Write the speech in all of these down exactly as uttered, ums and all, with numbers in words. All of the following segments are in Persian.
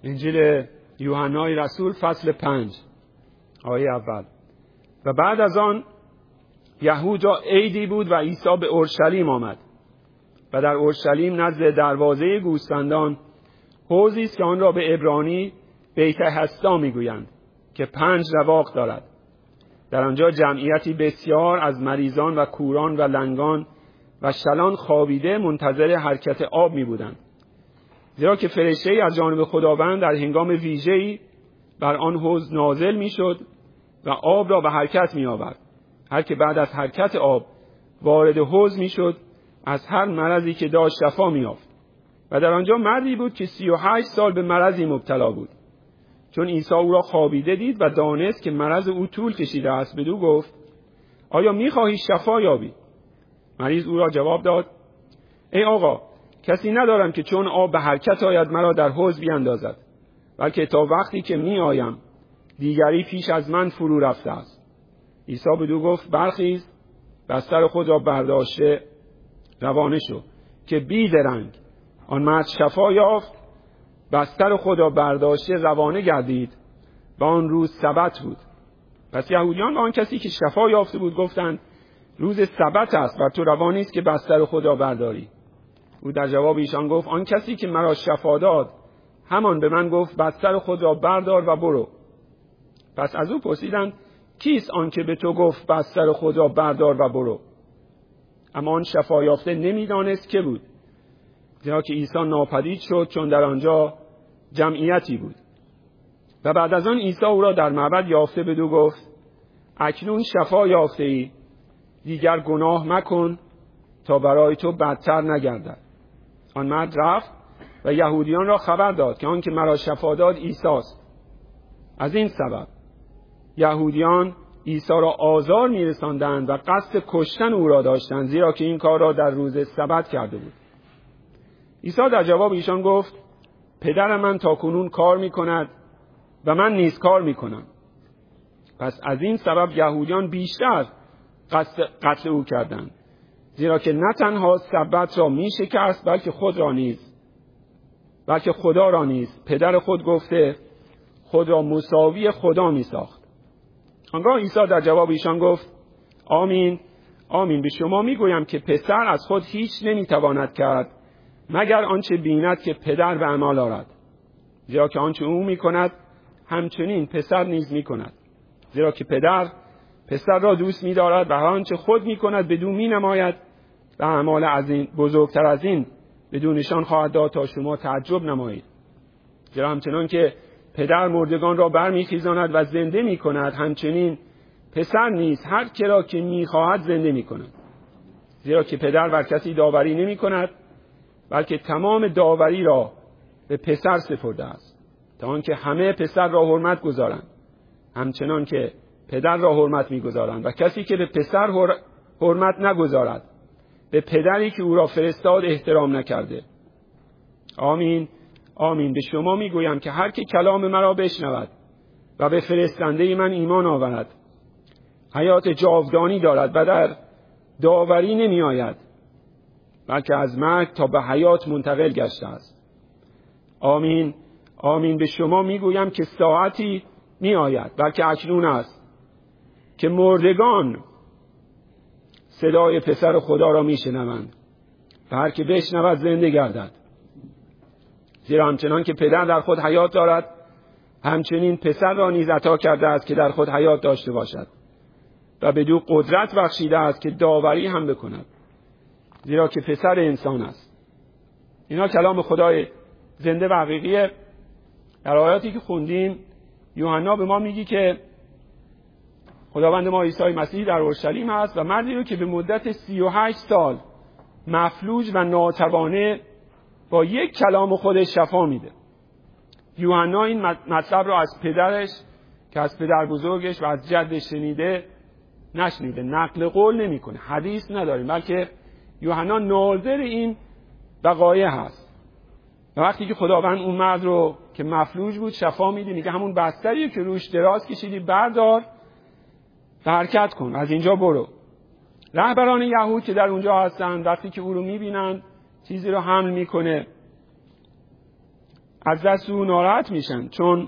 انجیل یوحنای رسول فصل پنج آیه اول. و بعد از آن یهودا عیدی بود و عیسی به اورشلیم آمد و در اورشلیم نزد دروازه گوسفندان حوضی است که آن را به عبرانی بیت حسدا میگویند که پنج رواق دارد. در آنجا جمعیتی بسیار از مریضان و کوران و لنگان و شلان خوابیده منتظر حرکت آب می بودند، زیرا که فرشته‌ای از جانب خداوند در هنگام ویژه‌ای بر آن حوض نازل می شد و آب را به حرکت می آورد. هر که بعد از حرکت آب وارد حوض می شد از هر مرضی که داشت شفا می یافت. و در آنجا مردی بود که سی و هشت سال به مرضی مبتلا بود. چون عیسی او را خوابیده دید و دانست که مرض او طول کشیده است، بدو گفت آیا می خواهی شفا یابی؟ مریض او را جواب داد ای آقا، کسی ندارم که چون آب به حرکت آید مرا در حوض بیندازد، بلکه تا وقتی که می آیم دیگری پیش از من فرو رفته است. عیسی بدو گفت برخیز، بستر خود را برداشته روانه شو. که بی درنگ آن مرد شفا یافت، بستر خود را برداشته روانه گردید و آن روز سبت بود. پس یهودیان به آن کسی که شفا یافته بود گفتند روز سبت است و تو روا نیست که بستر خود را برداری. او در جواب ایشان گفت آن کسی که مرا شفا داد همان به من گفت بستر خود را بردار و برو. پس از او پرسیدند کیست آن که به تو گفت بستر خود را بردار و برو؟ اما آن شفا یافته نمیدانست که بود، زیرا که عیسی ناپدید شد، چون در آنجا جمعیتی بود. و بعد از آن عیسی او را در معبد یافته بدو گفت اکنون شفا یافته ای، دیگر گناه مکن تا برای تو بدتر نگردد. آن مرد رفت و یهودیان را خبر داد که آن که مرا شفا داد عیسی است. از این سبب یهودیان عیسی را آزار می‌رساندند و قصد کشتن او را داشتند، زیرا که این کار را در روز سبت کرده بود. عیسی در جواب ایشان گفت پدر من تاکنون کار می‌کند و من نیز کار می‌کنم. پس از این سبب یهودیان بیشتر قصد قتل او کردند، زیرا که نه تنها سبت را می‌شکست بلکه خود را نیز بلکه خدا را نیز پدر خود گفته خود را مساوی خدا می‌ساخت. آنگاه عیسی در جواب ایشان گفت آمین آمین به شما میگویم که پسر از خود هیچ نمیتواند کرد مگر آنچه بیند که پدر به عمل آورد، زیرا که آنچه او میکند همچنین پسر نیز میکند، زیرا که پدر پسر را دوست می‌دارد و هر آنچه خود میکند بدون مینماید و اعمال از این بزرگتر از این بدون نشان خواهد داد تا شما تعجب نمایید. زیرا همچنان که پدر مردگان را برمیخیزاند و زنده میکند، همچنین پسر نیز هر که را که میخواهد زنده میکند. زیرا که پدر بر کسی داوری نمیکند بلکه تمام داوری را به پسر سپرده است، تا آنکه همه پسر را حرمت گذارند همچنان که پدر را حرمت میگذارند. و کسی که به پسر حرمت نگذارد به پدری که او را فرستاد احترام نکرده. آمین آمین به شما میگویم که هر که کلام مرا بشنود و به فرستنده من ایمان آورد حیات جاودانی دارد و در داوری نمی آید، بلکه از مرگ تا به حیات منتقل گشته است. آمین آمین به شما میگویم که ساعتی می آید، بلکه اکنون است، که مردگان صدای پسر خدا را می شنوند و هر که بشنود زنده گردد. زیرا همچنان که پدر در خود حیات دارد همچنین پسر را نیز عطا کرده است که در خود حیات داشته باشد و بدو قدرت بخشیده است که داوری هم بکند، زیرا که پسر انسان است. اینا کلام خدای زنده و حقیقیه. در آیاتی که خوندیم یوحنا به ما میگی که خداوند ما عیسی مسیح در اورشلیم است و مردی رو که به مدت سی و هشت سال مفلوج و ناتوانه با یک کلام خودش شفا میده. یوحنا این مطلب رو از پدرش که از پدر بزرگش و از جدش شنیده نشنیده، نقل قول نمیکنه، حدیث نداریم، بلکه یوحنا ناظر این وقایع هست. و وقتی که خداوند اون مرد رو که مفلوج بود شفا میده، میگه همون بستری که روش دراز کشیدی بردار و حرکت کن، از اینجا برو. رهبران یهود که در اونجا هستن وقتی که او رو میبینن چیزی رو حمل میکنه از دست او ناراحت میشن، چون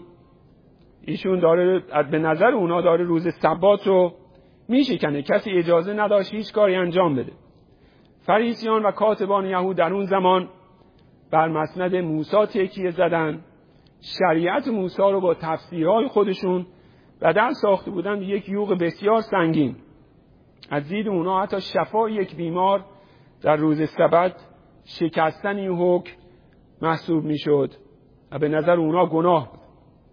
ایشون داره به نظر اونا داره روز سبات رو میشکنه. کسی اجازه نداشت هیچ کاری انجام بده. فریسیان و کاتبان یهود در اون زمان بر مسند موسی تکیه زدن، شریعت موسی رو با تفسیرهای خودشون بدل ساخته بودن به یک یوغ بسیار سنگین. از دید اونا حتی شفای یک بیمار در روز سبت شکستن این حکم محسوب میشد و به نظر اونا گناه بود.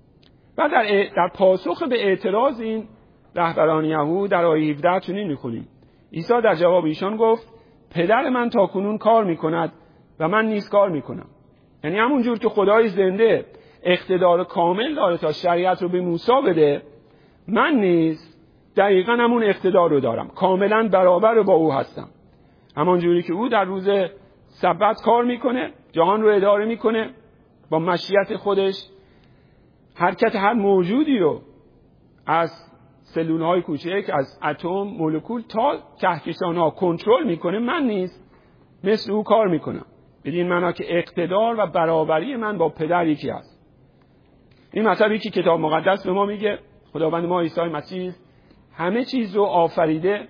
و در, در پاسخ به اعتراض این رهبران یهود در آیه هفده چنین میخونیم: عیسی در جواب ایشان گفت پدر من تاکنون کار میکند و من نیز کار میکنم. یعنی همون جور که خدای زنده اقتدار کامل داره تا شریعت رو به موسی بده، من نیز دقیقاً همون اقتدار رو دارم، کاملاً برابر با او هستم. همون جوری که او در روز سبت کار میکنه، جهان رو اداره میکنه، با مشیت خودش حرکت هر موجودی رو از سلولهای کوچک، از اتم، مولکول تا کهکشان‌ها کنترل میکنه، من نیز مثل او کار میکنم. بدین معنا که اقتدار و برابری من با پدر یکی است. این مطلبی که کتاب مقدس به ما میگه خداوند ما عیسی مسیح همه چیز رو آفریده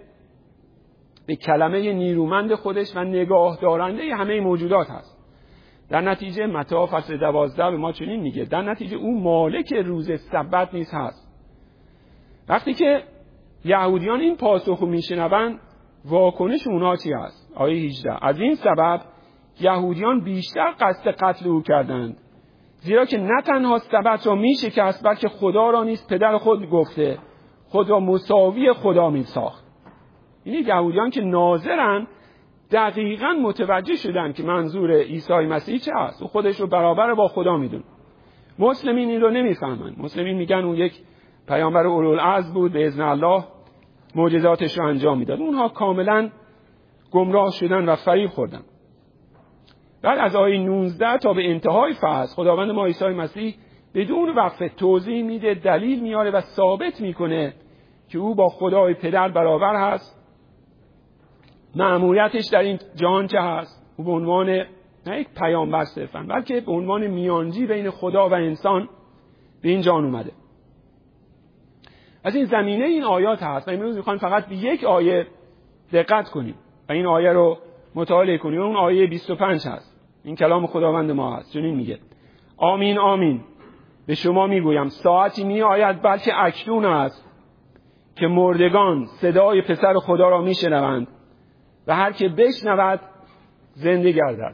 به کلمه نیرومند خودش و نگاه دارنده همه موجودات هست. در نتیجه متی فصل دوازده به ما چنین میگه، در نتیجه او مالک روز سبت نیز هست. وقتی که یهودیان این پاسخو میشنون، واکنش اونا چی هست؟ آیه هجده: از این سبب یهودیان بیشتر قصد قتل او کردند، زیرا که نه تنها سبت را میشکست بلکه خدا را نیز پدر خود گفته خود را مساوی خدا میساخت. این یهودیان که ناظرن دقیقاً متوجه شدن که منظور عیسی مسیح چه است. او خودش رو برابر با خدا میدونه. مسلمین این رو نمیفهمن. مسلمین میگن اون یک پیامبر اولوالعزم بود، به اذن الله معجزاتش رو انجام میداد. اونها کاملاً گمراه شدن و فریب خوردن. بعد از آیه نوزده تا به انتهای فصل خداوند ما عیسی مسیح بدون وقفه توضیح میده، دلیل میاره و ثابت میکنه که او با خدای پدر برابر هست. مأموریتش در این جهان چه هست؟ او به عنوان نه یک پیامبر صرفاً، بلکه به عنوان میانجی بین خدا و انسان به این جهان اومده. از این زمینه این آیات هست و امروز میخوایم فقط به یک آیه دقت کنیم و این آیه رو مطالعه کنیم. اون آیه بیست و پنج هست. این کلام خداوند ما هست. چنین میگه: آمین آمین به شما میگویم ساعتی می آید بلکه اکنون است که مردگان صدای پسر خدا را میشنوند و هر که بشنود زنده گردد.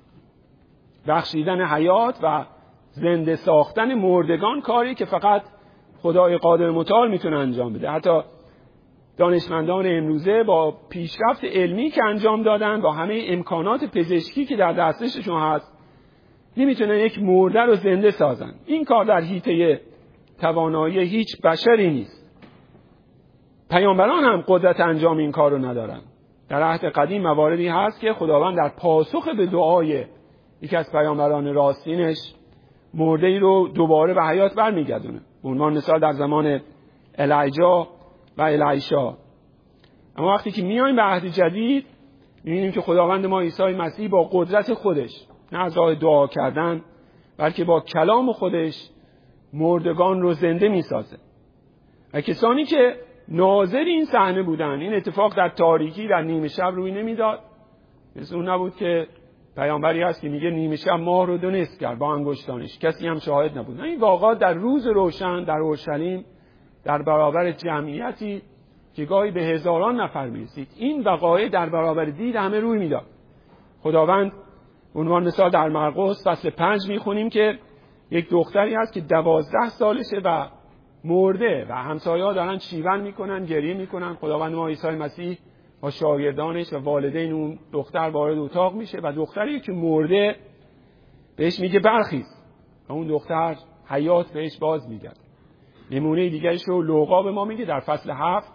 بخشیدن حیات و زنده ساختن مردگان کاری که فقط خدای قادر متعال میتونه انجام بده. حتی دانشمندان امروزه با پیشرفت علمی که انجام دادن، با همه امکانات پزشکی که در دسترسشون هست، نمیتونن یک مرده رو زنده سازن. این کار در حیطه توانایی هیچ بشری نیست. پیامبران هم قدرت انجام این کار رو ندارن. در عهد قدیم مواردی هست که خداوند در پاسخ به دعای یکی از پیامبران راستینش مرده‌ای رو دوباره به حیات برمیگردونه. به عنوان مثال در زمان الیجا و الیشا. اما وقتی که میایم به عهد جدید می‌بینیم که خداوند ما عیسی مسیح با قدرت خودش، نه از راه دعا کردن بلکه با کلام خودش، مردگان رو زنده می‌سازه. و کسانی که ناظر این صحنه بودن، این اتفاق در تاریکی در نیمه شب روی نمیداد. مثل اون نبود که پیامبری هست که میگه نیمه شب ماه رو دو نصف کرد با انگشتانش، کسی هم شاهد نبود. این واقعا در روز روشن در اورشلیم در برابر جمعیتی که گاهی به هزاران نفر میرسید، این وقایع در برابر دید همه روی میداد. خداوند عنوان مثال در مرقس فصل پنج میخونیم که یک دختری هست که دوازده سالشه و مرده و همسایه‌ها دارن شیون میکنن، گریه میکنن. خداوند ما عیسی مسیح با شاگردانش و والدین اون دختر وارد اتاق میشه و دختری که مرده بهش میگه برخیز و اون دختر حیات بهش باز میگرد. نمونه دیگرش رو لوقا به ما میگه در فصل هفت.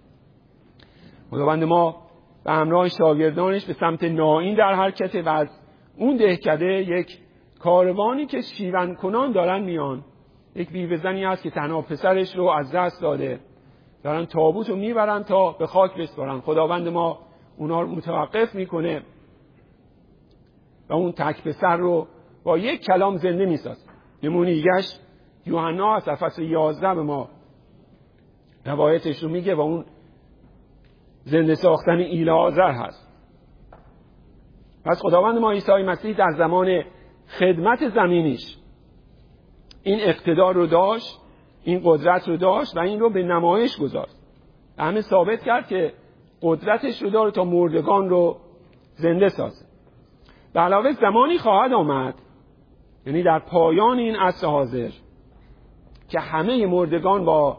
خداوند ما به همراه شاگردانش به سمت نائین در حرکته و از اون دهکده یک کاروانی که شیون کنان دارن میان. یک بیوه زنی هست که تنها پسرش رو از دست داده، دارن تابوت رو میبرن تا به خاک بسپارن. خداوند ما اونا رو متوقف میکنه و اون تک پسر رو با یک کلام زنده میسازه. نمونه دیگه‌اش یوحنا از فصل یازده به ما روایتش رو میگه و اون زنده ساختن ایلعازر هست. پس خداوند ما عیسی مسیح در زمان خدمت زمینیش این اقتدار رو داشت، این قدرت رو داشت و این رو به نمایش گذاشت. همه ثابت کرد که قدرتش رو داره تا مردگان رو زنده سازه. به علاوه زمانی خواهد آمد، یعنی در پایان این عصر حاضر، که همه مردگان با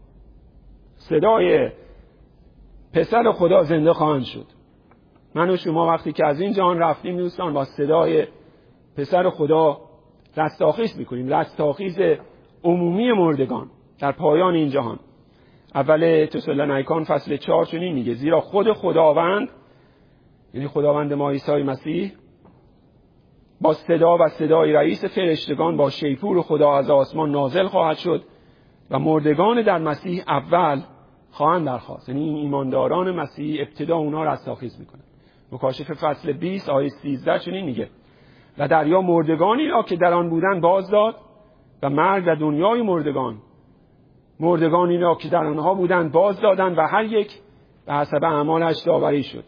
صدای پسر خدا زنده خواهند شد. من و شما وقتی که از این جهان رفتیم دوستان با صدای پسر خدا رستاخیز میکنیم، رستاخیز عمومی مردگان در پایان این جهان. اول تسالونیکان فصل چهار چنین میگه: زیرا خود خداوند، یعنی خداوند ما عیسی مسیح، با صدا و صدای رئیس فرشتگان با شیپور خدا از آسمان نازل خواهد شد و مردگان در مسیح اول خواهند برخاست. یعنی این ایمانداران مسیح ابتدا اونا رستاخیز میکنن. مکاشفه فصل بیست آیه سیزده چنین میگه: و دریا مردگانی را که در آن بودن باز داد و مرگ و دنیای مردگان مردگانی را که در آنها بودند باز دادند و هر یک به حسب اعمالش داوری شد.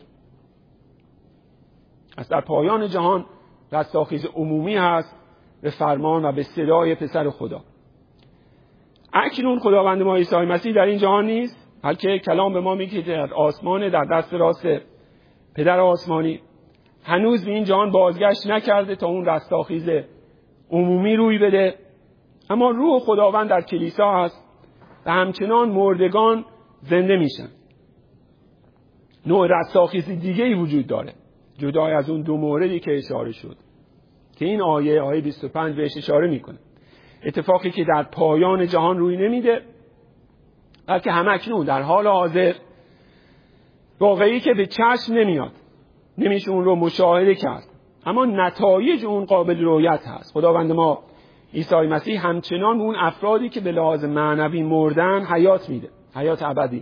از در پایان جهان رستاخیز عمومی هست به فرمان و به صدای پسر خدا. اکنون خداوند ما عیسی مسیح در این جهان نیست، بلکه کلام به ما میگه در آسمان در دست راست پدر آسمانی، هنوز به این جهان بازگشت نکرده تا اون رستاخیز عمومی روی بده. اما روح خداوند در کلیسا هست و همچنان مردگان زنده میشن. نوع رستاخیزی دیگه ای وجود داره جدای از اون دو موردی که اشاره شد، که این آیه آیه بیست و پنج بهش اشاره میکنه. اتفاقی که در پایان جهان روی نمیده، بلکه همکنون در حال حاضر واقعی که به چشم نمیاد، نمیشه اون رو مشاهده کرد، اما نتایج اون قابل رؤیت هست. خداوند ما عیسی مسیح همچنان به اون افرادی که به لحاظ معنوی مردن حیات میده، حیات ابدی.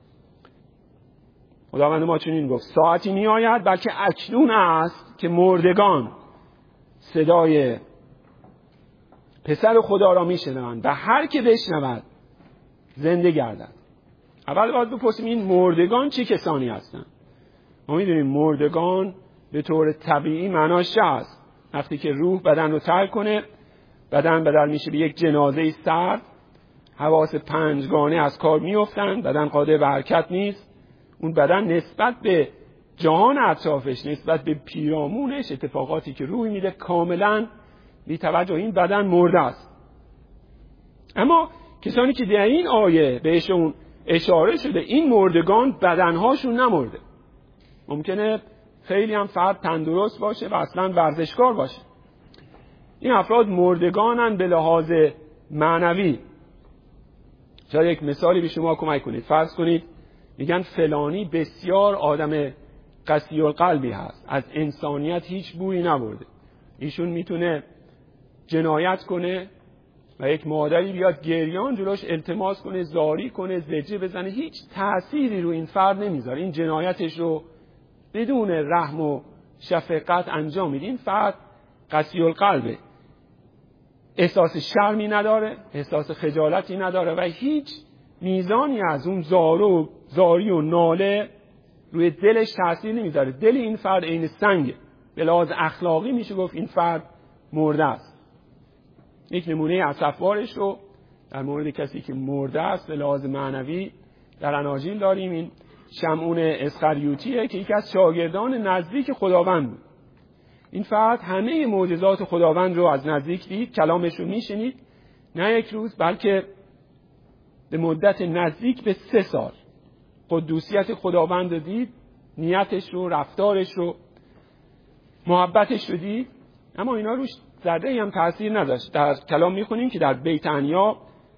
خداوند ما چنین گفت: ساعتی می آید بلکه اکنون است که مردگان صدای پسر خدا را می شنوند و هر که بشنود زنده گردد. اول باید بپرسیم این مردگان چه کسانی هستند؟ ما میدونیم مردگان به طور طبیعی معناش چه است؟ وقتی که روح بدن رو ترک کنه، بدن بدل میشه به یک جنازه سرد، حواس پنجگانه از کار میافتند، بدن قادر به حرکت نیست. اون بدن نسبت به جهان اطرافش، نسبت به پیرامونش، اتفاقاتی که روی میده کاملا بی توجه، این بدن مرده است. اما کسانی که در این آیه بهشون اشاره شده، این مردگان بدنهاشون نمرده. ممکنه خیلی هم فرد تندرست باشه و اصلا ورزشکار باشه. این افراد مردگانن به لحاظ معنوی. شاید یک مثالی به شما کمک کنید. فرض کنید میگن فلانی بسیار آدم قسی القلبی هست، از انسانیت هیچ بویی نبرده. ایشون میتونه جنایت کنه و یک مادری بیاد گریان جلوش التماس کنه، زاری کنه، زجه بزنه، هیچ تأثیری رو این فرد نمیذاره. این جنایتش رو بدون رحم و شفقت انجام میده. این فرد قسی القلبه، احساس شرمی نداره، احساس خجالتی نداره و هیچ میزانی از اون زار و زاری و ناله روی دلش تأثیر نمیذاره. دل این فرد عین سنگه. به لحاظ اخلاقی میشه گفت این فرد مرده است. یک نمونه اسفبارش رو در مورد کسی که مرده است به لحاظ معنوی در اناجیل داریم. این شمعون اسخریوطیه که یکی از شاگردان نزدیک خداوند بود. این فرد همه معجزات خداوند رو از نزدیک دید، کلامش رو میشنید، نه یک روز بلکه به مدت نزدیک به سه سال قدوسیت خداوند رو دید، نیتش رو، رفتارش رو، محبتش رو دید، اما اینا روش ذره هم تأثیر نداشت. در کلام میخونیم که در بیت عنیا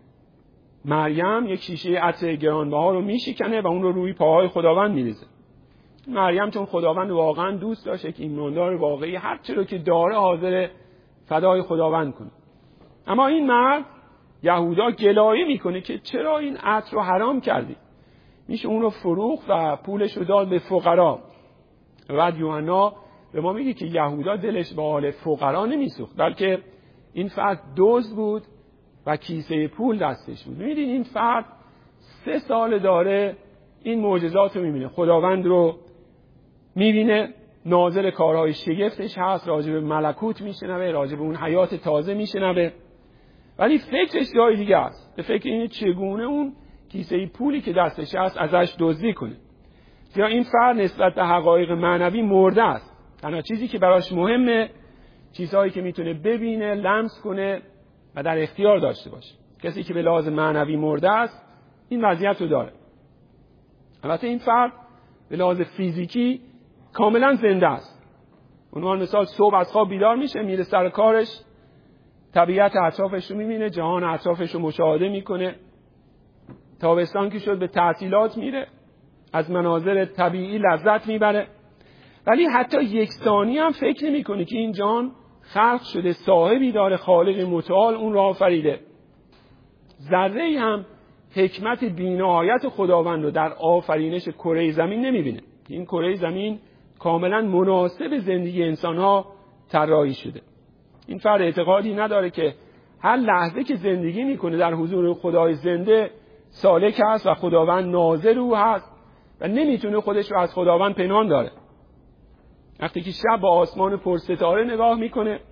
مریم یک شیشه عطر گرانبها رو میشکنه و اون رو روی پاهای خداوند میریزه. مریم چون خداوند واقعا دوست داشته که ایماندار واقعی هر چی رو که داره حاضر فدای خداوند کنه. اما این مرد یهودا گلایه میکنه که چرا این عطر رو حرام کردی؟ میشه اون رو فروخت و پولش رو داد به فقرا. و بعد یوحنا به ما میگه که یهودا دلش به حال فقرا نمیسوخت، بلکه این فرد دزد بود و کیسه پول دستش بود. می‌بینید این فرد سه سال داره این معجزات رو می‌بینه، خداوند رو می‌بینه، ناظر کارهای شگفتش هست، راجع به ملکوت میشنوه، راجع به اون حیات تازه میشنوه، ولی فکرش جای دیگه است. به فکر اینه چگونه اون کیسه پولی که دستش هست ازش دزدی کنه. یا این فرد نسبت به حقایق معنوی مرده است. تنها چیزی که براش مهمه چیزهایی که میتونه ببینه، لمس کنه و در اختیار داشته باشه. کسی که به لحاظ معنوی مرده است این وضعیت رو داره. البته این فرد به لحاظ فیزیکی کاملا زنده است. عنوان مثال صبح از خواب بیدار میشه، میره سر کارش، طبیعت اطرافش رو میبینه، جهان اطرافش رو مشاهده میکنه. تابستان که شد به تعطیلات میره، از مناظر طبیعی لذت میبره، ولی حتی یک ثانیه هم فکر نمیکنه که این جهان خلق شده، صاحبی داره، خالق متعال اون را آفریده. ذره‌ای هم حکمت بی‌نهایت خداوند رو در آفرینش کره زمین نمیبینه. این کره زمین کاملا مناسب زندگی انسان‌ها طراحی شده. این فرد اعتقادی نداره که هر لحظه که زندگی میکنه در حضور خدای زنده سالک هست و خداوند ناظر او هست و نمیتونه خودش رو از خداوند پنهان داره. وقتی که شب با آسمان پرستاره نگاه میکنه،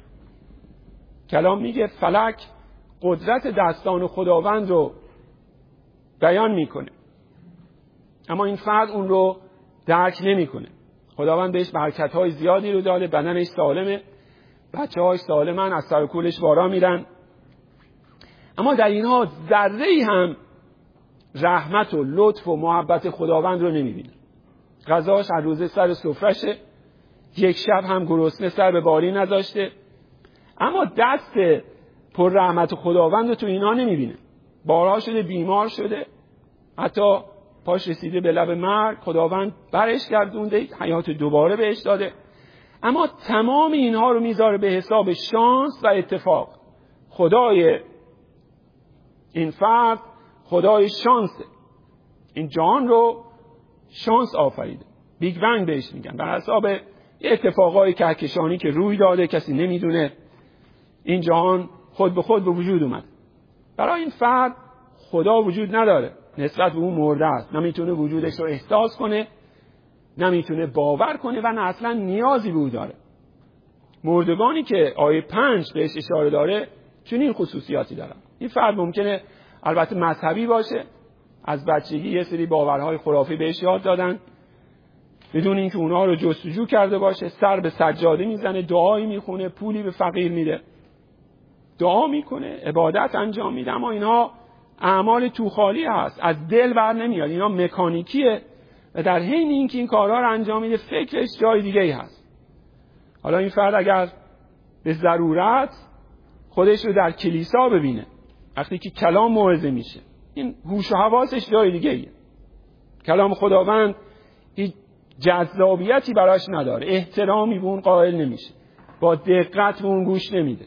کلام میگه فلک قدرت دستان خداوند رو بیان میکنه، اما این فرد اون رو درک نمیکنه. خداوند بهش برکت‌های زیادی رو داده، بدنش سالمه، بچه‌هاش سالمن، از سر و کولش بارا میرن، اما در اینها ذره‌ای هم رحمت و لطف و محبت خداوند رو نمیبینه. غذاش هر روزه سر سفرشه، یک شب هم گرسنه سر به باری نذاشته، اما دست پر رحمت خداوند رو تو اینها نمیبینه. بارها شده بیمار شده، حتی پاش رسیده به لب مرگ، خداوند برش گردونده، حیات دوباره بهش داده، اما تمام اینها رو میذاره به حساب شانس و اتفاق. خدای این فرد خدای شانسه، این جهان رو شانس آفریده، بیگ بنگ بهش میگن، بر حساب اتفاقای کهکشانی که روی داده، کسی نمیدونه، این جهان خود به خود به وجود اومد. برای این فرد خدا وجود نداره، نسبت به اون مرده است، نمیتونه وجودش رو احساس کنه، نمیتونه باور کنه و نه اصلا نیازی به او داره. مردگانی که آیه پنج بهش اشاره داره چنین خصوصیاتی دارن. این فرد ممکنه البته مذهبی باشه، از بچگی یه سری باورهای خرافی بهش یاد دادن، بدون اینکه اونها رو جستجو کرده باشه، سر به سجاده میزنه، دعایی میخونه، پولی به فقیر میده، دعا میکنه، عبادت انجام میده، اما اینها اعمال توخالی هست، از دل بر نمیاد، اینها مکانیکیه و در حین اینکه این کارها رو انجام میده فکرش جای دیگه ای هست. حالا این فرد اگر به ضرورت خودش رو در کلیسا ببینه، وقتی که کلام موعظه میشه، این هوش و حواسش جای دیگه ایه. کلام خداوند هیچ جذابیتی براش نداره، احترامی به اون قائل نمیشه، با دقت به اون گوش نمیده،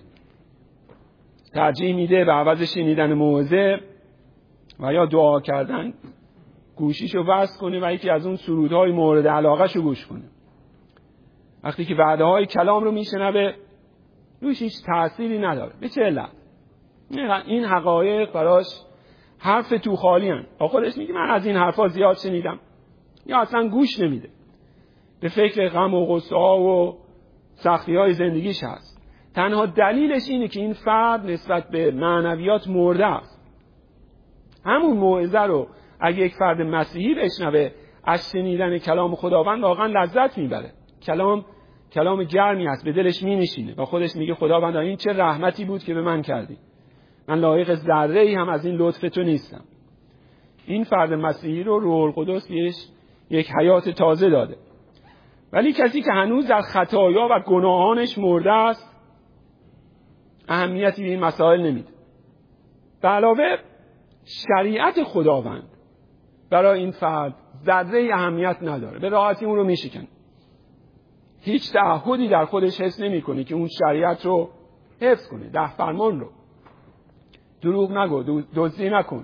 ترجیح میده به عوض شنیدن موعظه و یا دعا کردن گوشیشو وصل کنه و یکی از اون سرودهای مورد علاقه‌شو گوش کنه. وقتی که وعده‌های کلام رو میشنوه روش هیچ تأثیری نداره. به چه علت؟ این حقایق براش حرف تو خالی هن. با خودش میگه من از این حرفا زیاد شنیدم، یا اصلا گوش نمیده، به فکر غم و غصه ها و سختی های زندگیش هست. تنها دلیلش اینه که این فرد نسبت به معنویات مرده است. همون موعظه رو اگه یک فرد مسیحی بشنوه، از شنیدن کلام خداوند واقعا لذت میبره. کلام کلام گرمی است، به دلش مینشینه و خودش میگه خداوند این چه رحمتی بود که به من کردی، من لایق ذره‌ای هم از این لطف تو نیستم. این فرد مسیحی رو روح القدس بهش یک حیات تازه داده. ولی کسی که هنوز در خطایا و گناهانش مرده است اهمیتی به این مسائل نمیده. به علاوه شریعت خداوند برای این فرد ذره اهمیت نداره، به راحتی اون رو میشکنه، هیچ تعهدی در خودش حس نمیکنه که اون شریعت رو حفظ کنه، ده فرمان رو، دروغ نگو، دزدی نکن،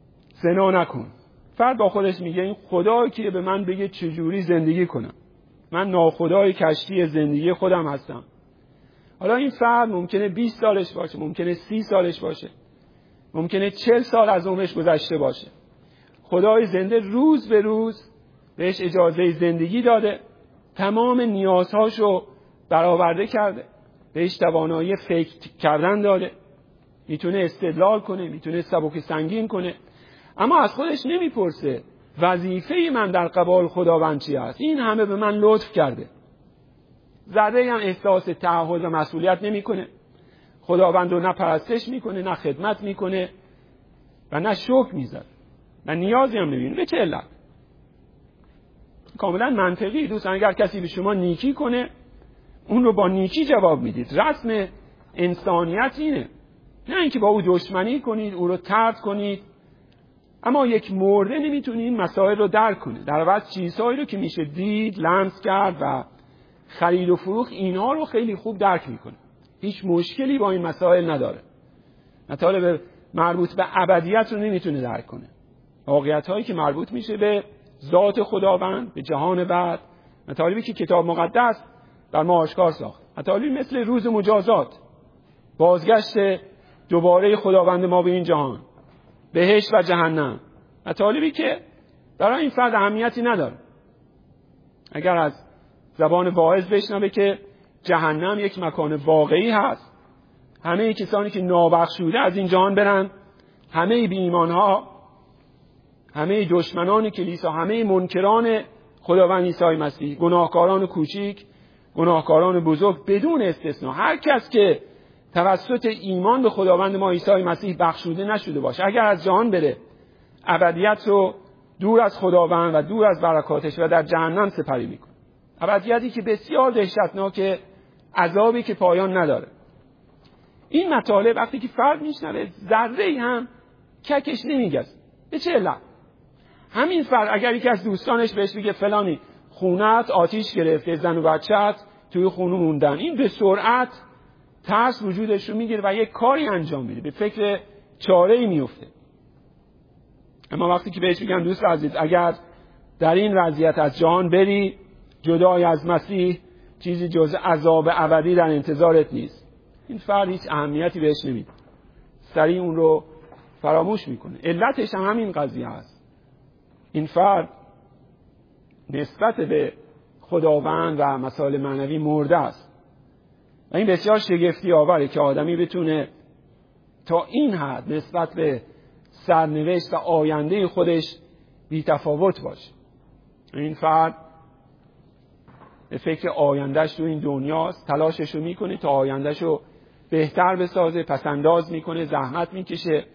زنا نکن. فرد با خودش میگه این خدا که به من بگه چجوری زندگی کنم، من ناخدای کشتی زندگی خودم هستم. حالا این فرد ممکنه بیست سالش باشه، ممکنه سی سالش باشه، ممکنه چهل سال از عمرش گذشته باشه. خدای زنده روز به روز بهش اجازه زندگی داده، تمام نیازهاشو برآورده کرده، بهش توانایی فکر کردن داده، میتونه استدلال کنه، میتونه سبک سنگین کنه، اما از خودش نمیپرسه وظیفه من در قبال خداوند چی است؟ این همه به من لطف کرده. ذره هم احساس تعهد و مسئولیت نمیکنه. خداوند رو نه پرستش میکنه، نه خدمت میکنه و نه شکر میذاره و نیازی هم نمیبینه. به چه علت؟ کاملا منطقی. دوستان اگر کسی به شما نیکی کنه، اون رو با نیکی جواب میدید. رسم انسانیت اینه، نه اینکه با او دشمنی کنید، او رو طرد کنید. اما یک مرده نمیتونه این مسائل رو درک کنه. در عوض چیزهایی رو که میشه دید، لمس کرد و خرید و فروخت، اینها رو خیلی خوب درک میکنه. هیچ مشکلی با این مسائل نداره. مطالب مربوط به ابدیت رو نمیتونه درک کنه. واقعیت هایی که مربوط میشه به ذات خداوند، به جهان بعد، مطالبی که کتاب مقدس بر ما آشکار ساخت. مطالبی مثل روز مجازات، بازگشت دوباره خداوند ما به این جهان، بهشت و جهنم، مطالبی که برای این فرد اهمیتی نداره. اگر از زبان واعظ بشنوه که جهنم یک مکان واقعی هست، همه کسانی که نابخشوده از این جهان برن، همه بی ایمانها، همه دشمنان کلیسا، همه منکران خداوند عیسی مسیح، گناهکاران کوچیک، گناهکاران بزرگ، بدون استثنا، هر کس که توسط ایمان به خداوند ما عیسی مسیح بخشوده نشده باشه، اگر از جهان بره، ابدیت رو دور از خداوند و دور از برکاتش و در جهنم سپری میکنه. ابدیتی که بسیار دهشتناکه، عذابی که پایان نداره. این مطالب وقتی که فرد میشنوه، ذره‌ای هم ککش نمیگزه. به چه علت؟ همین فرد اگر یکی از دوستانش بهش بگه فلانی خونت آتیش گرفته، زن و بچه‌ت توی خونه موندن، این به سرعت ترس وجودش رو میگیره و یک کاری انجام میده، به فکر چاره‌ای میفته. اما وقتی که بهش میگن دوست عزیز اگر در این وضعیت از جهان بری، جدای از مسیح، چیزی جز عذاب ابدی در انتظارت نیست. این فرد هیچ اهمیتی بهش نمیده، سریع اون رو فراموش میکنه. علتش هم همین قضیه است. این فرد نسبت به خداوند و مسائل معنوی مرده است و این بسیار شگفتی آوره که آدمی بتونه تا این حد نسبت به سرنوشت و آینده خودش بی تفاوت باشه. این فرد به فکر آیندهش تو این دنیاست، تلاششو میکنه تا آیندهشو بهتر بسازه، پسنداز میکنه، زحمت میکشه،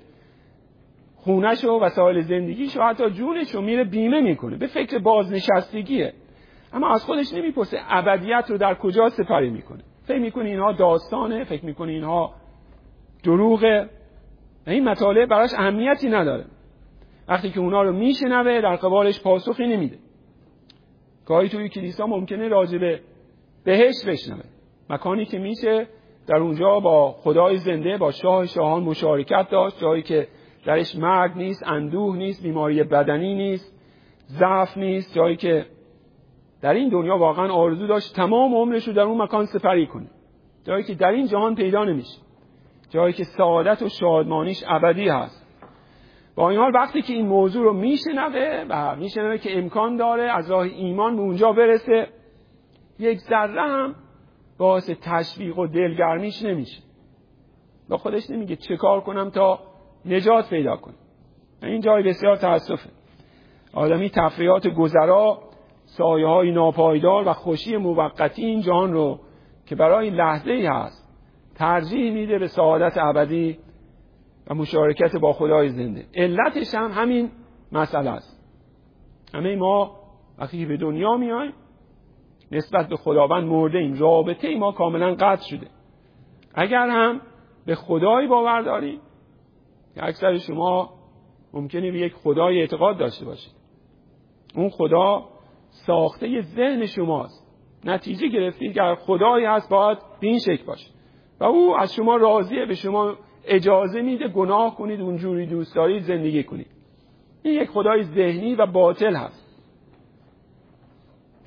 خونهشو، وسایل زندگیشو، حتی جونشو میره بیمه میکنه، به فکر بازنشستگیه. اما از خودش نمیپرسه ابدیت رو در کجا سپری میکنه. فکر میکنه اینها داستانه، فکر میکنه اینها دروغه و این مطالب براش اهمیتی نداره. وقتی که اونا رو میشنوه در قبالش پاسخی نمیده. گاهی توی کلیسا ممکنه راجع به بهشت بشنوه، مکانی که میشه در اونجا با خدای زنده، با شاه شاهان مشارکت داشت، جایی که درش مرگ نیست، اندوه نیست، بیماری بدنی نیست، ضعف نیست، جایی که در این دنیا واقعا آرزو داشت تمام عمرش رو در اون مکان سپری کنه، جایی که در این جهان پیدا نمیشه، جایی که سعادت و شادمانیش ابدی هست. با این حال وقتی که این موضوع رو میشنوه و میشنوه که امکان داره از راه ایمان به اونجا برسه، یک ذره هم باعث تشویق و دلگرمیش نمیشه. با خودش نمیگه چه کار کنم تا نجات پیدا کنم. این جای بسیار تأسفه. آدمی تفریحات گذرا، سایه های ناپایدار و خوشی موقتی این جهان رو که برای لحظه‌ای هست ترجیح میده به سعادت ابدی و مشارکت با خدای زنده. علتش هم همین مسئله است. همه ما وقتی به دنیا میایم نسبت به خداوند مرده ایم، رابطه ای ما کاملا قطع شده. اگر هم به خدایی باور داریم، که اکثر شما ممکنه به یک خدای اعتقاد داشته باشید، اون خدا ساخته ذهن شماست، نتیجه گرفتید که خدایی هست باید به این شکل باشه و او از شما راضیه، به شما اجازه میده گناه کنید، اونجوری دوست دارید زندگی کنید. این یک خدای ذهنی و باطل هست.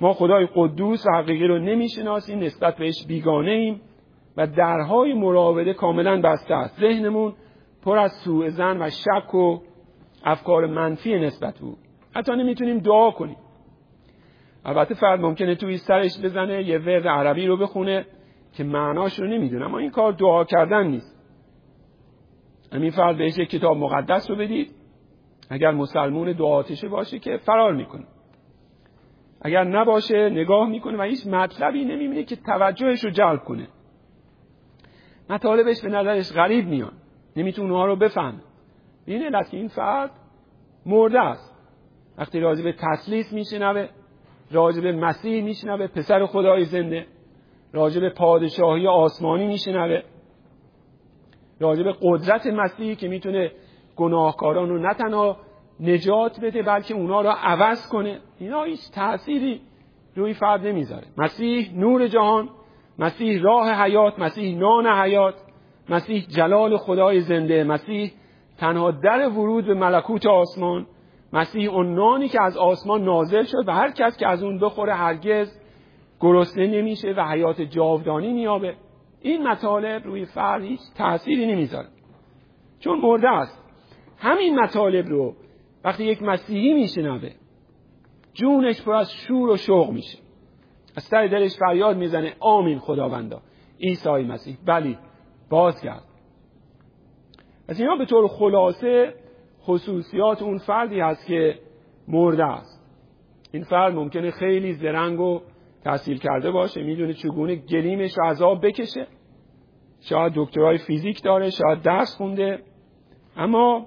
ما خدای قدوس و حقیقی رو نمیشناسیم، نسبت بهش بیگانه ایم و درهای مراوده کاملا بسته است. ذهنمون پر از سوء ظن و شک و افکار منفی نسبت به او. حتی نمیتونیم دعا کنیم. البته فرد ممکنه توی سرش بزنه یه ورد عربی رو بخونه که معناش رو نمیدونه، اما این کار دعا کردن نیست. همین فرد بهش یک کتاب مقدس رو بدید، اگر مسلمون دعا آتشه باشه که فرار میکنه، اگر نباشه نگاه میکنه و هیچ مطلبی نمیبینه که توجهش رو جلب کنه. مطالبش به نظرش غریب میان، نمیتونه اونها رو بفهمه. این علت که این فرد مرده است. وقتی راجع به تثلیث میشنوه، راجع به مسیح میشنوه، پسر خدای زنده، راجع به پادشاهی آسمانی میشنوه، راجع به قدرت مسیح که میتونه گناهکاران رو نه تنها نجات بده بلکه اونا رو عوض کنه، اینا هیچ تأثیری روی فرد نمیذاره. مسیح نور جهان، مسیح راه حیات، مسیح نان حیات، مسیح جلال خدای زنده، مسیح تنها در ورود به ملکوت آسمان، مسیح اون نانی که از آسمان نازل شد و هر کس که از اون بخوره هرگز گرسنه نمیشه و حیات جاودانی میابه. این مطالب روی فرد هیچ تأثیری نمیذاره چون مرده است. همین مطالب رو وقتی یک مسیحی میشنوه جونش پر از شور و شوق میشه، از ته دلش فریاد میزنه آمین خداوندا عیسی مسیح بلی بازگرد. از اینا به طور خلاصه خصوصیات اون فردی هست که مرده است. این فرد ممکنه خیلی زرنگ و تحصیل کرده باشه، میدونه چگونه گلیمش رو عذاب بکشه، شاید دکترای فیزیک داره، شاید درس خونده، اما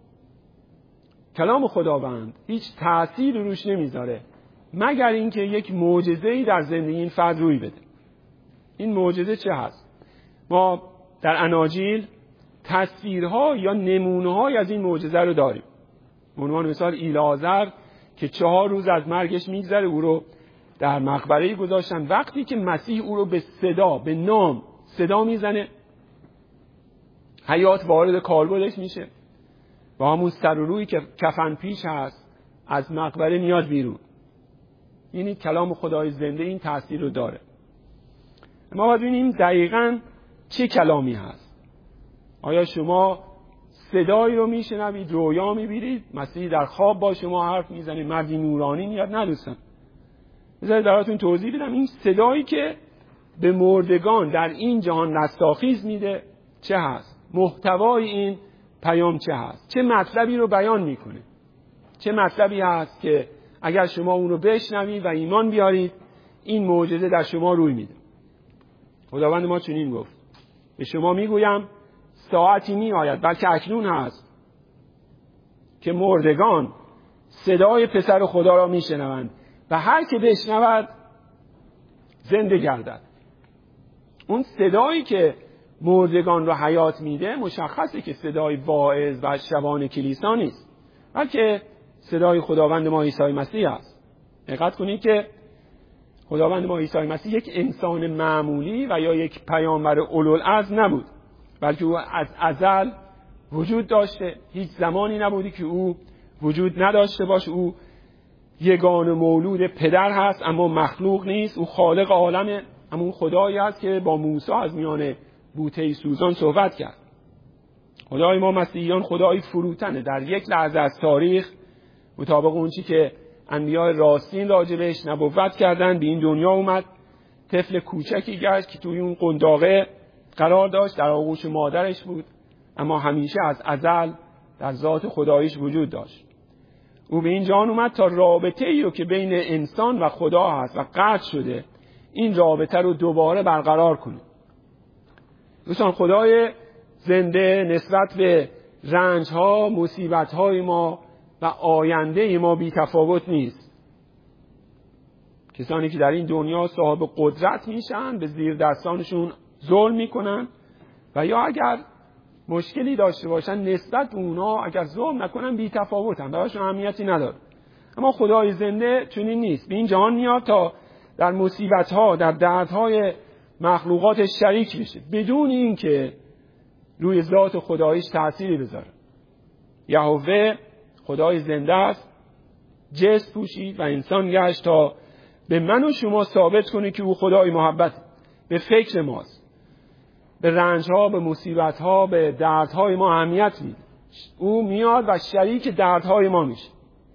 کلام خداوند هیچ تأثیر روش نمیذاره مگر اینکه یک معجزه‌ای در زندگی این فرد روی بده. این معجزه چه هست؟ ما در اناجیل تصویرها یا نمونه‌های از این معجزه رو داریم. به عنوان مثال ایلعازر که چهار روز از مرگش میگذره، او رو در مقبره‌ای گذاشتن. وقتی که مسیح او رو به صدا، به نام صدا میزنه، حیات وارد کالبدش میشه و همون سر و روی که کفن پیش هست از مقبره میاد بیرون. یعنی کلام خدای زنده این تأثیر رو داره. ما باید ببینیم دقیقاً چه کلامی هست. آیا شما صدایی رو میشنوید، رویا میبینید، مسیح در خواب با شما حرف میزنه، مردی نورانی میاد؟ نه دوستان، بذارید براتون توضیح بدم. این صدایی که به مردگان در این جهان رستاخیز میده چه هست؟ محتوای این پیام چه هست؟ چه مطلبی رو بیان میکنه؟ چه مطلبی هست که اگر شما اون رو بشنوید و ایمان بیارید این معجزه در شما روی میده؟ خداوند ما چنین گفت: به شما میگویم ساعتی می آید، بلکه اکنون هست، که مردگان صدای پسر خدا را میشنوند و هر که بشنود زنده گردد. اون صدایی که مردگان را حیات میده مشخصه که صدای واعظ و شبان کلیسا نیست، بلکه صدای خداوند ما عیسی مسیح است. دقت کنید که خداوند ما عیسی مسیح یک انسان معمولی و یا یک پیامبر اولوالعزم نبود، بلکه او از ازل وجود داشته. هیچ زمانی نبودی که او وجود نداشته باشه. او یگانه مولود پدر هست اما مخلوق نیست. او خالق عالمه، اما اون خدایی است که با موسی از میان بوته سوزان صحبت کرد. خدای ما مسیحیان خدای فروتنه. در یک لحظه از تاریخ مطابق اون چی که انبیاء راستین راجبش نبوت کردن به این دنیا اومد. طفل کوچکی گشت که توی اون قنداقه قرار داشت، در آغوش مادرش بود، اما همیشه از ازل در ذات خدایش وجود داشت. او به این جهان اومد تا رابطه ای رو که بین انسان و خدا هست و قطع شده این رابطه رو دوباره برقرار کنه. دوستان، خدای زنده نسبت به رنج‌ها، مصیبت‌های ما و آینده ما بی تفاوت نیست. کسانی که در این دنیا صاحب قدرت میشن به زیر دستانشون ظلم میکنن و یا اگر مشکلی داشته باشن نسبت به اونا اگر ظلم نکنن بی تفاوتن، براشون اهمیتی نداره. اما خدای زنده چنین نیست. به این جهان میاد تا در مصیبت‌ها، در دردهای مخلوقات شریک بشه بدون اینکه روی ذات خدایش تأثیری بذاره. یهوه خدای زنده است، جسم پوشید و انسان گشت تا به من و شما ثابت کنه که او خدای محبت به فکر ماست، به رنجها، به مصیبتها، به دردهای ما اهمیت میده. او میاد و شریک دردهای ما میشه.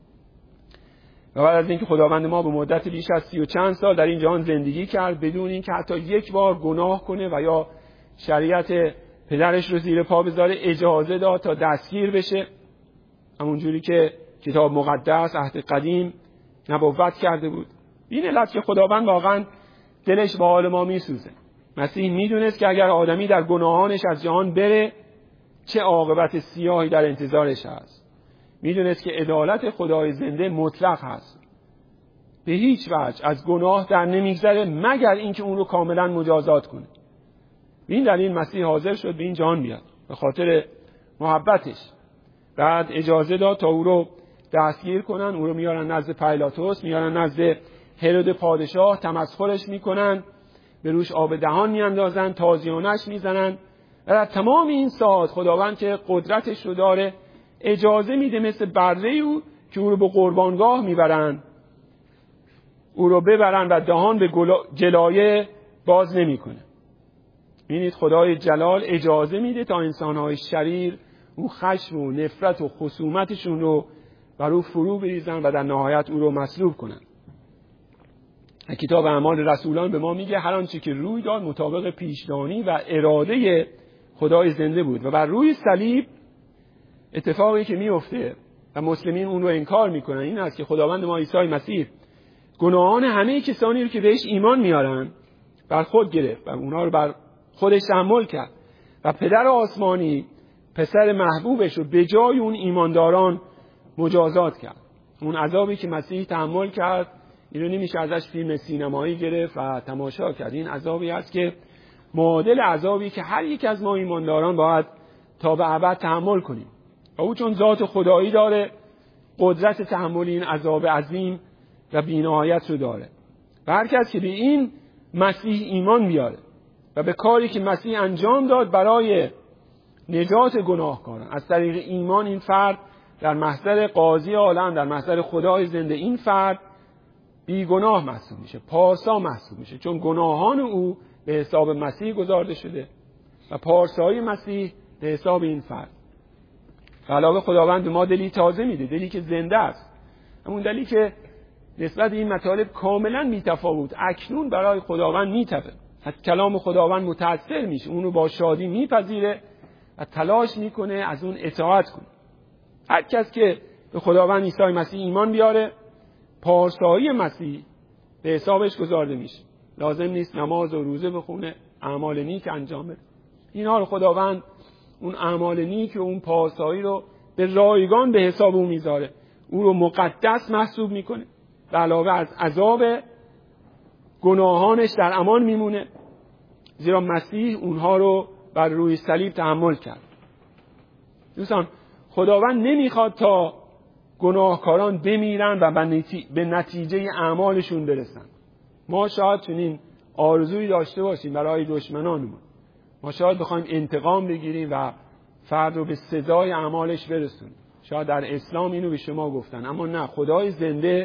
و بعد از اینکه خداوند ما به مدت بیش از سی و چند سال در این جهان زندگی کرد بدون اینکه حتی یک بار گناه کنه و یا شریعت پدرش رو زیر پا بذاره، اجازه داد تا دستگیر بشه، همونجوری که کتاب مقدس عهد قدیم نبوت کرده بود. این علت که خداوند واقعا دلش با حال ما میسوزه. مسیح میدونست که اگر آدمی در گناهانش از جهان بره چه عاقبت سیاهی در انتظارش هست. میدونست که عدالت خدای زنده مطلق هست، به هیچ وجه از گناه در نمیگذره مگر اینکه اون رو کاملا مجازات کنه. این دلیل مسیح حاضر شد به این جهان بیاد به خاطر محبتش. بعد اجازه داد تا او رو دستگیر کنن، او رو میارن نزد پیلاطوس، میارن نزد هرود پادشاه، تمسخرش میکنن، به روش آب دهان میاندازن، تازیانش میزنن. و در تمام این ساعت خداوند که قدرتش رو داره اجازه میده مثل بره او که او رو به قربانگاه میبرن، او رو ببرن و دهان به جلایه باز نمیکنه. ببینید خدای جلال اجازه میده تا انسانهای شریر او خشم و نفرت و خصومتشون رو بر او فرو بریزن و در نهایت او رو مصلوب کنن. کتاب اعمال رسولان به ما میگه هر آنچه که روی داد مطابق پیشدانی و اراده خدای زنده بود. و بر روی صلیب اتفاقی که میفته و مسلمین اون رو انکار میکنن این است که خداوند ما عیسی مسیح گناهان همه کسانی رو که بهش ایمان میارن بر خود گرفت و اونها رو بر خودش تحمل کرد و پدر آسمانی پسر محبوبش رو به جای اون ایمانداران مجازات کرد. اون عذابی که مسیح تحمل کرد اینو نمیشه ازش فیلم سینمایی گرفت و تماشا کرد. این عذابی است که معادل عذابی که هر یک از ما ایمانداران باید تا به ابد تحمل کنیم. و او چون ذات خدایی داره قدرت تحمل این عذاب عظیم و بی‌نهایت رو داره. و هر کس که به این مسیح ایمان بیاره و به کاری که مسیح انجام داد برای نجات گناهکاران از طریق ایمان، این فرد در محضر قاضی عالم، در محضر خدای زنده، این فرد بی گناه محسوب میشه، پارسا محسوب میشه، چون گناهان او به حساب مسیح گذارده شده و پارسایی مسیح به حساب این فرد. و علاوه خداوند به ما دلی تازه میده، دلی که زنده است، همون دلی که نسبت این مطالب کاملا میتفاوت اکنون برای خداوند میتپه، از کلام خداوند متأثر میشه، اونو با شادی میپذیره و تلاش میکنه از اون اطاعت کنه. هر کس که به خداوند عیسی مسیح ایمان بیاره پارسایی مسیح به حسابش گذارده میشه. لازم نیست نماز و روزه بخونه، اعمال نیک انجام بده. اینا رو خداوند اون اعمال نیک و اون پارسایی رو به رایگان به حساب اون میذاره، او رو مقدس محسوب میکنه و علاوه از عذاب گناهانش در امان میمونه، زیرا مسیح اونها رو بر روی صلیب تحمل کرد. دوستان خداوند نمیخواد تا گناهکاران بمیرن و به نتیجه اعمالشون برسن. ما شاید چنین آرزویی داشته باشیم برای دشمنانمون، ما شاید بخوایم انتقام بگیریم و فرد رو به سزای اعمالش برسونیم. شاید در اسلام اینو به شما گفتن، اما نه، خدای زنده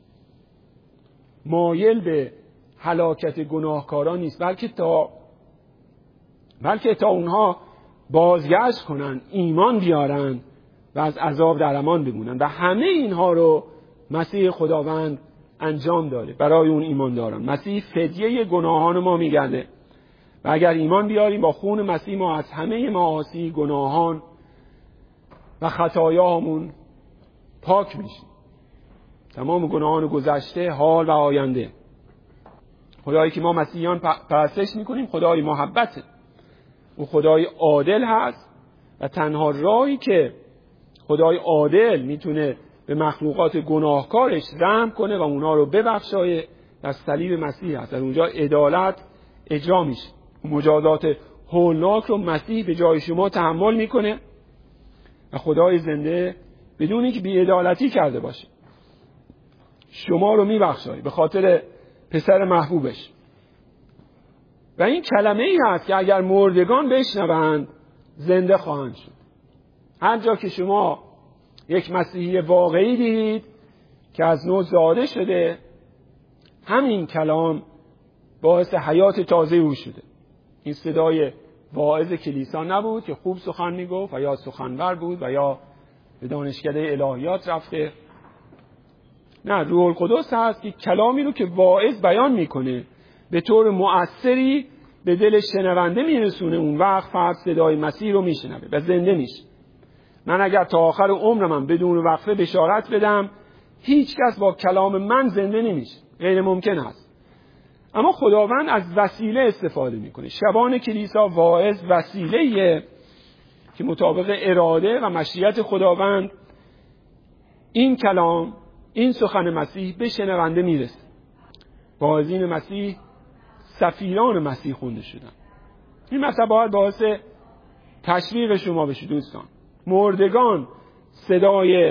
مایل به هلاکت گناهکاران نیست، بلکه تا بلکه تا اونها بازگشت کنن، ایمان بیارن و از عذاب در امان بمونن. و همه اینها رو مسیح خداوند انجام داده برای اون ایمانداران. مسیح فدیه گناهان ما میگرده و اگر ایمان بیاریم با خون مسیح ما از همه معاصی، گناهان و خطایامون پاک میشیم، تمام گناهان گذشته، حال و آینده. خدایی که ما مسیحیان پرستش میکنیم خدای محبته، او خدای عادل هست و تنها راهی که خدای عادل میتونه به مخلوقات گناهکارش رحم کنه و اونا رو ببخشایه در صلیب مسیح هست. در اونجا عدالت اجرا میشه، مجازات هولناک رو مسیح به جای شما تحمل میکنه و خدای زنده بدون اینکه بی‌عدالتی کرده باشه شما رو میبخشایه به خاطر پسر محبوبش. و این کلمه ای هست که اگر مردگان بشنوند زنده خواهند شد. هر جا که شما یک مسیحی واقعی دیدید که از نو زاده شده، همین کلام باعث حیات تازه او شده. این صدای واعظ کلیسا نبود که خوب سخن میگفت و یا سخنور بود و یا به دانشکده الهیات رفته. نه، روح القدس هست که کلامی رو که واعظ بیان میکنه به طور مؤثری به دل شنونده میرسونه. اون وقت فرد صدای مسیح رو میشنوه و زنده میشه. من اگر تا آخر عمر من بدون وقفه بشارت بدم، هیچ کس با کلام من زنده نمیشه، غیر ممکن است. اما خداوند از وسیله استفاده میکنه. شبان کلیسا واعظ وسیله‌ایه که مطابق اراده و مشیت خداوند این کلام، این سخن مسیح به شنونده میرسه. واعظین مسیح سفیران مسیح خونده شدن. این مثلا باید باعث تشویق شما بشه دوستان. مردگان صدای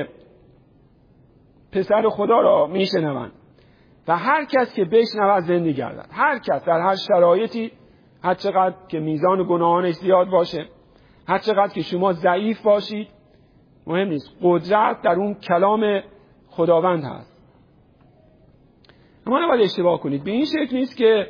پسر خدا را میشنوند و هر کس که بشنود زنده گردد. هر کس در هر شرایطی، هر چقدر که میزان گناهانش زیاد باشه، هر چقدر که شما ضعیف باشید، مهم نیست، قدرت در اون کلام خداوند هست. اما نباید اشتباه کنید. به این شکل نیست که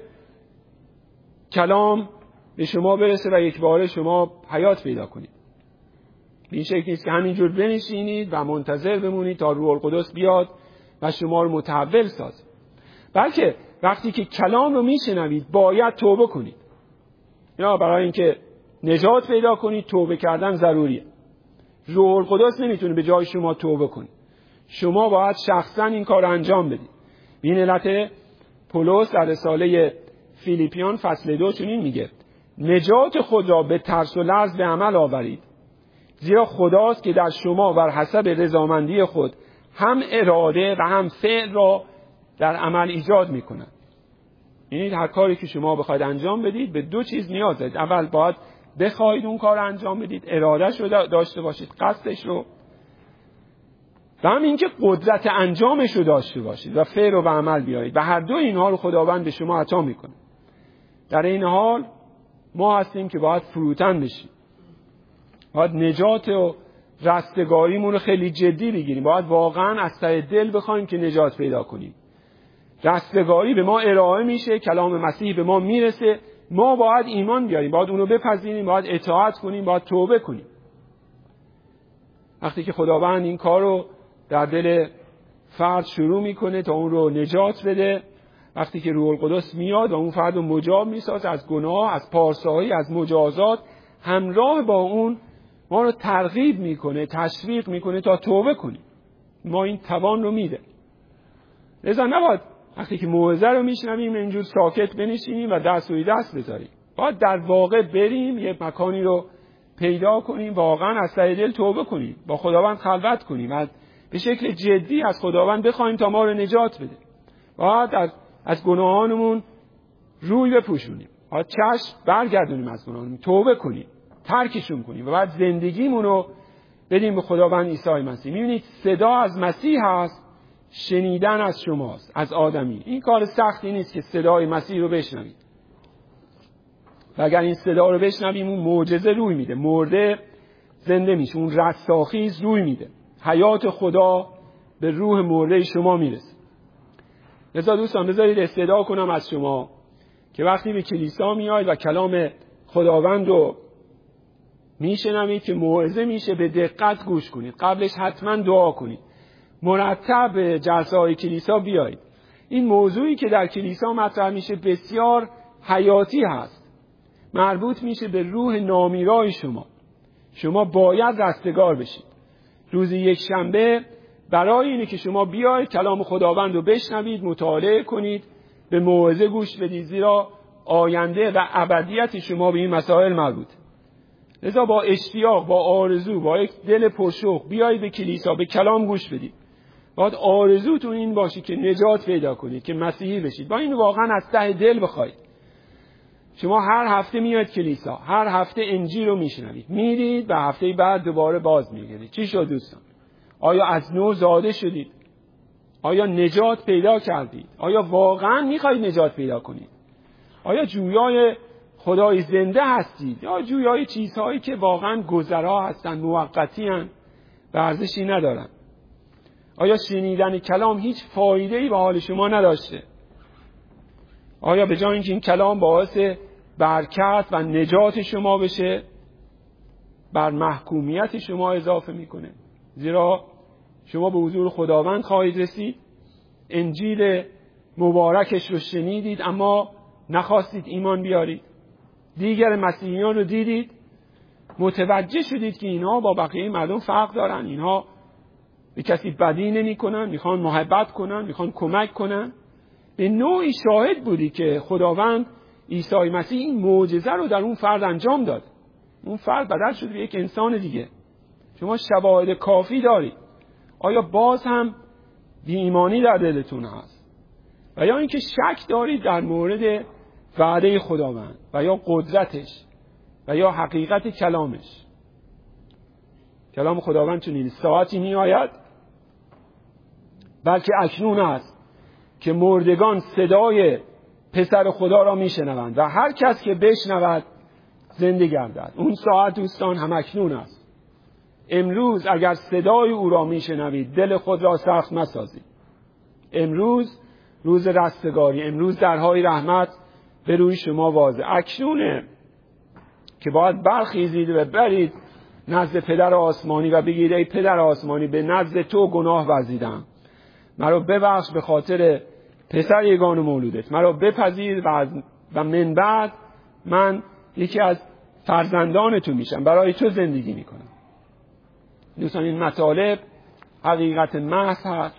کلام به شما برسه و یک باره شما حیات پیدا کنید. به این شکل نیست که همینجور بنشینید و منتظر بمونید تا روح القدس بیاد و شما رو متحول سازه. بلکه وقتی که کلام رو میشنوید باید توبه کنید. یا برای اینکه نجات پیدا کنید توبه کردن ضروریه. روح القدس نمیتونه به جای شما توبه کنه. شما باید شخصا این کار رو انجام بدید. به این علت پولس در رساله فیلیپیان فصل دو چنین میگه: نجات خود را به ترس و لرز به عمل آورید، زیرا خداست که در شما بر حسب رضامندی خود هم اراده و هم فعل را در عمل ایجاد میکنه. یعنی هر کاری که شما بخواید انجام بدید به دو چیز نیاز دارید. اول باید بخواید اون کار انجام بدید، ارادهش رو داشته باشید، قصدش رو، و هم اینکه قدرت انجامش رو داشته باشید و فعل رو به عمل بیارید. و هر دو اینها رو خداوند به شما عطا میکنه. در این حال ما هستیم که باید فروتن بشیم. باید نجات و رستگاریمون رو خیلی جدی بگیریم. باید واقعا از ته دل بخوایم که نجات پیدا کنیم. رستگاری به ما ارائه میشه، کلام مسیح به ما میرسه، ما باید ایمان بیاریم، باید اونو بپذیریم، باید اطاعت کنیم، باید توبه کنیم. وقتی که خداوند این کار رو در دل فرد شروع میکنه تا اون رو نجات بده، وقتی که روح القدس میاد و اون فرد رو مجاب میسازه از گناه، از پارسایی، از مجازات، همراه با اون ما رو ترغیب میکنه، تشویق میکنه تا توبه کنیم. ما این توان رو میده. لذا نباید وقتی که موعظه رو میشنویم اینجور ساکت بنشینیم و دست روی دست بذاریم. باید در واقع بریم یه مکانی رو پیدا کنیم، واقعا از ته دل توبه کنیم، با خداوند خلوت کنیم و به شکل جدی از خداوند بخوایم تا ما رو نجات بده. باید از, از گناهانمون روی بپوشونیم، باید چشم برگردونیم از گناهانمون، توبه کنیم، ترکشون کنیم و بعد زندگیمون رو بدیم به خداوند عیسی مسیح. می‌بینید صدا از مسیح هست، شنیدن از شماست، از آدمی. این کار سختی نیست که صدای مسیح رو بشنوید. و اگر این صدا رو بشنویم اون معجزه روی میده، مرده زنده میشه، اون رستاخیز روی میده، حیات خدا به روح مرده شما میرسه. لذا دوستان بذارید استدعا کنم از شما که وقتی به کلیسا میاید و کلام خداوند رو میشنوید که موعظه میشه به دقت گوش کنید. قبلش حتما دعا کنید. مرتب به جلسه‌های کلیسا بیایید. این موضوعی که در کلیسا مطرح میشه بسیار حیاتی هست. مربوط میشه به روح نامیرای شما. شما باید رستگار بشید. روز یک شنبه برای اینه که شما بیایید کلام خداوند رو بشنوید، مطالعه کنید، به موعظه گوش بدید، زیرا آینده و ابدیت شما به این مسائل مربوط. لذا با اشتیاق، با آرزو، با یک دل پرشوق بیایید به کلیسا، به کلام گوش بدید. باید آرزوتون این باشه که نجات پیدا کنید، که مسیحی بشید. با این واقعا از ته دل بخواید. شما هر هفته میاد کلیسا، هر هفته انجیل رو میشنوید، میرید و هفته بعد دوباره باز میگردید. چی شد دوستان؟ آیا از نو زاده شدید؟ آیا نجات پیدا کردید؟ آیا واقعا میخواید نجات پیدا کنید؟ آیا جویای خدای زنده هستید یا جویای چیزهایی که واقعا گذرا هستند، موقتی هستند و ارزشی ندارند؟ آیا شنیدن کلام هیچ فایده‌ای به حال شما نداشته؟ آیا به جای اینکه این کلام باعث برکت و نجات شما بشه، بر محکومیت شما اضافه میکنه؟ زیرا شما به حضور خداوند خواهید رسید، انجیل مبارکش رو شنیدید اما نخواستید ایمان بیارید. دیگر مسیحیان رو دیدید، متوجه شدید که اینها با بقیه مردم فرق دارن، اینها به کسی بدی نمی کنن، میخوان محبت کنن، میخوان کمک کنن. به نوعی شاهد بودی که خداوند عیسی مسیح این معجزه رو در اون فرد انجام داد. اون فرد بدل شد به یک انسان دیگه. شما شواهد کافی دارید. آیا باز هم بی ایمانی در دلتون هست؟ و یا اینکه شک دارید در مورد وعده خداوند و یا قدرتش و یا حقیقت کلامش؟ کلام خداوند چنین: ساعتی می آید بلکه اکنون است که مردگان صدای پسر خدا را می شنوند و هر کس که بشنود زنده گردد. اون ساعت دوستان هم اکنون است. امروز اگر صدای او را می شنوید دل خود را سخت مسازید. امروز روز رستگاری، امروز درهای رحمت به روی شما واضح. اکنونه که باید برخیزید و برید نزد پدر آسمانی و بگید: ای پدر آسمانی، به نزد تو گناه ورزیدم، مرا ببخش به خاطر پسر یگانه مولودت، مرا بپذیر و, و من بعد من یکی از فرزندان تو میشم، برای تو زندگی میکنم. دوستان این مطالب حقیقت محض هست،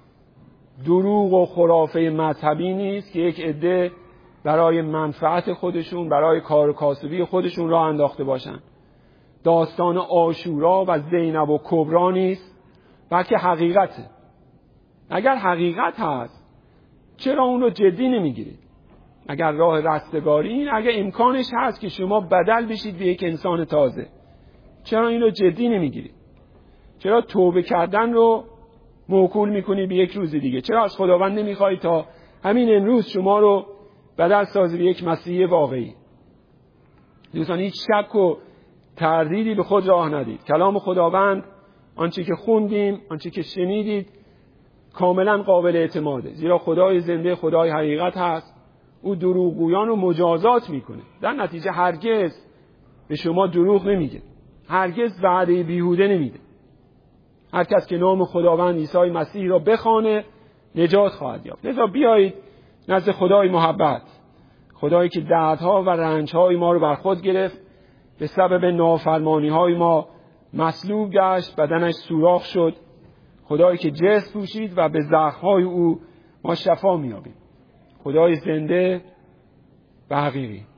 دروغ و خرافه مذهبی نیست که یک عده برای منفعت خودشون، برای کار و کاسبی خودشون راه انداخته باشن. داستان عاشورا و زینب و کبرا نیست، بلکه حقیقته. اگر حقیقت هست چرا اون رو جدی نمیگیرید؟ اگر راه رستگاری این، اگر امکانش هست که شما بدل بشید به یک انسان تازه، چرا این رو جدی نمیگیرید؟ چرا توبه کردن رو موکول میکنی به یک روز دیگه؟ چرا از خداوند نمیخوای تا همین امروز شما رو بدل سازی به یک مسیحی واقعی؟ دوستان هیچ شک و تردیدی به خود راه ندید. کلام خداوند، آنچه که خوندیم، آنچه که شنیدید، کاملا قابل اعتماده، زیرا خدای زنده، خدای حقیقت هست. او دروغگویان رو مجازات میکنه، در نتیجه هرگز به شما دروغ نمیگه، هرگز وعده بیهوده نمیده. هر کس که نام خداوند عیسی مسیح را بخوانه نجات خواهد یافت. لذا بیایید نزد خدای محبت، خدایی که دردها و رنجهای ما رو بر خود گرفت، به سبب نافرمانی‌های ما مصلوب گشت، بدنش سوراخ شد، خدایی که جسم پوشید و به زخم‌های او ما شفا می‌یابیم. خدای زنده و حقیقی.